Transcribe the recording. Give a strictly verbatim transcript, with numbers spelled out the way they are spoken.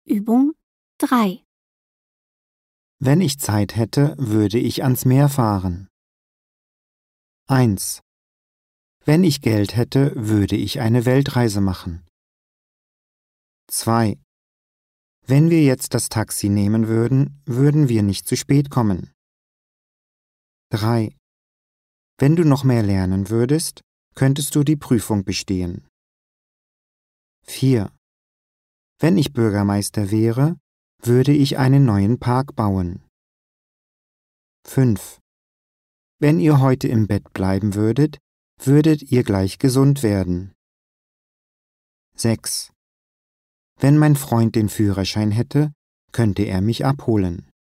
Übung drei. Wenn ich Zeit hätte, würde ich ans Meer fahren. eins. Wenn ich Geld hätte, würde ich eine Weltreise machen. zwei. Wenn wir jetzt das Taxi nehmen würden, würden wir nicht zu spät kommen. drei. Wenn du noch mehr lernen würdest, könntest du die Prüfung bestehen. vier. Wenn ich Bürgermeister wäre, würde ich einen neuen Park bauen. fünf. Wenn ihr heute im Bett bleiben würdet, würdet ihr gleich gesund werden. sechs. Wenn mein Freund den Führerschein hätte, könnte er mich abholen.